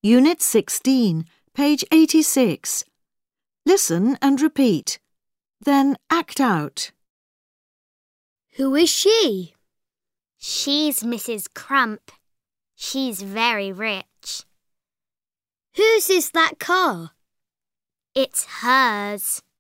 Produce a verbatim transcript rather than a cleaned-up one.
Unit sixteen, page eighty-six. Listen and repeat. Then act out. Who is she? She's Missus Crump. She's very rich. Whose is that car? It's hers.